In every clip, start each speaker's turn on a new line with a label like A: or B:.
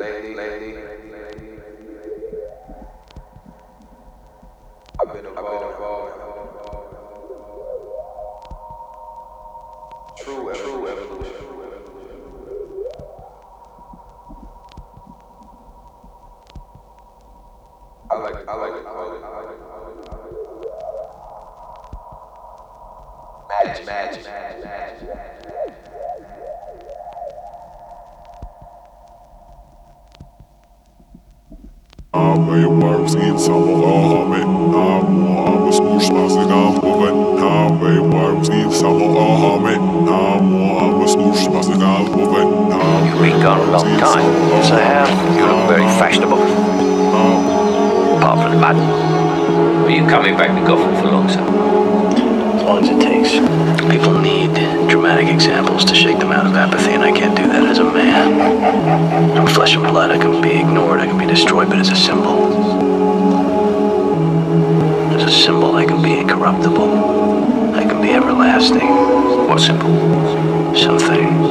A: I've been involved. True evolution. I like it. Magic.
B: Jag jobbar ensamma med storsmassiga hoven. Jag jobbar ensamma med storsmassiga hoven.
C: You've been gone a long time, so you look very fashionable. Apart from the mud. Are you coming back to Gotham for long, sir?
D: As long as it takes. People need dramatic examples to shake them out of apathy, and I can't do that as a man. I'm flesh and blood. I can be ignored, I can be destroyed, but as a symbol, I can be incorruptible. I can be everlasting.
C: What symbol?
D: Something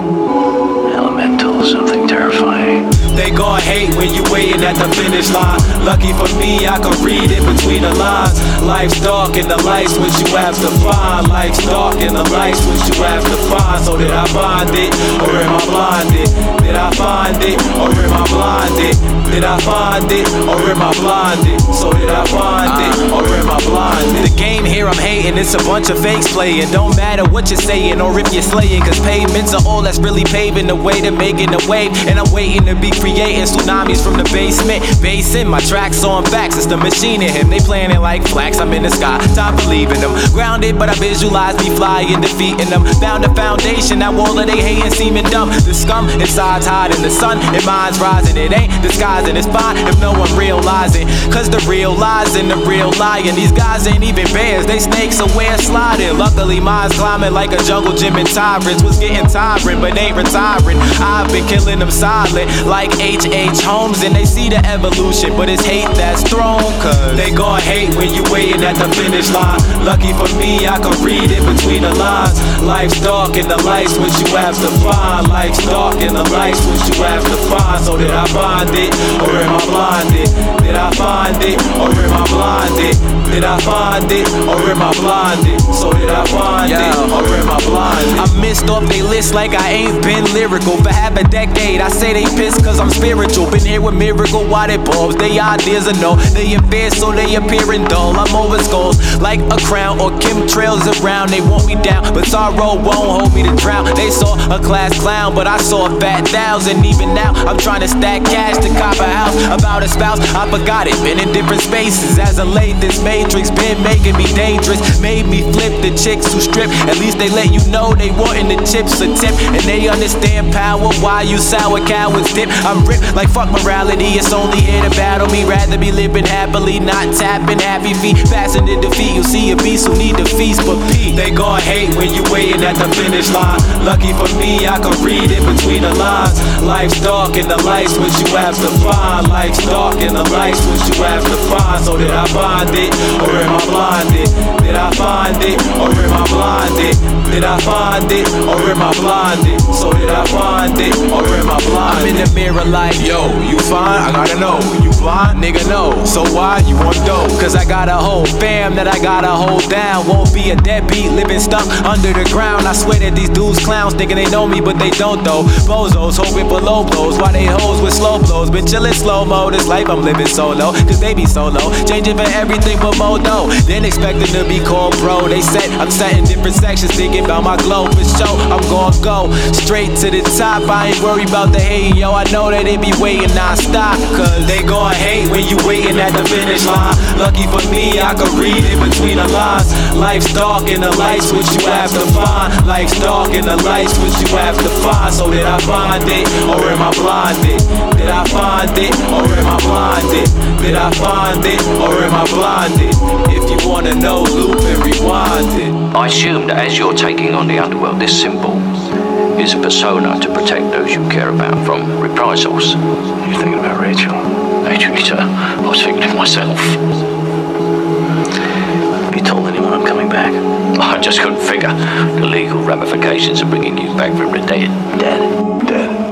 D: elemental, something terrifying.
E: They gon' hate when you waiting at the finish line. Lucky for me, I can read in between the lines. Life's dark and the light's what you have to find. Life's dark and the light's what you have to find. So did I find it, or am I blinded? Did I find it, or am I blinded? Did I find it, or am I blinded? So did I find it, or am I blinded? The game here I'm hating, it's a bunch of fakes playing. Don't matter what you're saying or if you're slaying, cause pavements are all that's really paving the way to making a wave. And I'm waiting to be creating tsunamis from the basement. Basing my tracks on facts, it's the machine in him. They playing it like flax, I'm in the sky, time believing them. Grounded, but I visualize me flying, defeating them. Found a foundation, that wall of they hating seeming dumb. The scum inside's hiding, the sun in mine's rising. It ain't disguising, it's fine if no one realizing. Cause the real lies in the real lying. These guys ain't even bears, they snakes aware sliding. Luckily mine's climbing like a jungle gym and tyrants. Was getting tyrant, but ain't retiring. I've been killing them silent like H.H. Holmes, and they see the evolution, but it's hate that's thrown. Cause they gon' hate when you waiting at the finish line. Lucky for me, I can read in between the lines. Life's dark and the light's what you have to find. Life's dark and the light's what you have to find. So did I find it, or am I blinded? Did I find it, or am I blinded? Did I find it, or am I blinded? So did I find it, or am I blinded? I missed off they list like I ain't been lyrical for half a decade. I say they pissed cause I'm spiritual. Been here with miracle wadded bulbs. They ideas are no, they in fear so they appearing dull. I'm over skulls like a crown or chemtrails around. They want me down, but sorrow won't hold me to drown. They saw a class clown, but I saw a fat thousand. Even now, I'm trying to stack cash to cop a house. About a spouse, I forgot it. Been in different spaces as of late. This matrix been making me dangerous. Made me flip the chicks who strip. At least they let you know they wantin' the chips a tip. And they understand power, why you sour cowards dip. I'm ripped like fuck morality, it's only here to battle me. Rather be living happily, not tapping happy feet. Passing to defeat, you'll see a beast who need to feast. But Pete, they gon' hate when you waiting at the finish line. Lucky for me, I can read in between the lines. Life's dark and the light's what you have to find. Life's dark and the light's what you have to find. So did I find it, or am I blinded? Did I find it, or am I blinded? Did I find it, or am I blinded? So did I find it, or am I blinded? I'm in the mirror like, yo, you fine? I gotta know. You blind? Nigga, no. So why you want dough? Cause I got a whole fam that I gotta hold down. Won't be a deadbeat living stuck under the ground. I swear that these dudes clowns thinking they know me, but they don't though. Bozos hoping for low blows while they hoes with slow blows. Been chillin' slow-mo, this life I'm living solo. Cause they be solo, changing for everything but modo. Then expecting to be called bro. They said I'm setting different sections, thinking about my glow. For sure, I'm gon' go straight to the top. I ain't worried about the hate, yo. I know that they be waiting non-stop. Cause they gon' hate when you waiting at the finish line. Lucky for me, I can read in between the lines. Life's dark and the light's what you have to find. Life's dark and the light's what you have to find. So did I find it, or am I blinded? Did I find it, or am I blinded? Did I find it, or am I blinded? If you wanna know, loop and rewind it.
C: I assume that as you're taking on the underworld, this symbol is a persona to protect those you care about from reprisals.
D: You're thinking about Rachel?
C: Actually, sir, I was thinking of myself.
D: Have you told anyone I'm coming back?
C: I just couldn't figure the legal ramifications of bringing you back from the dead.
D: Dead?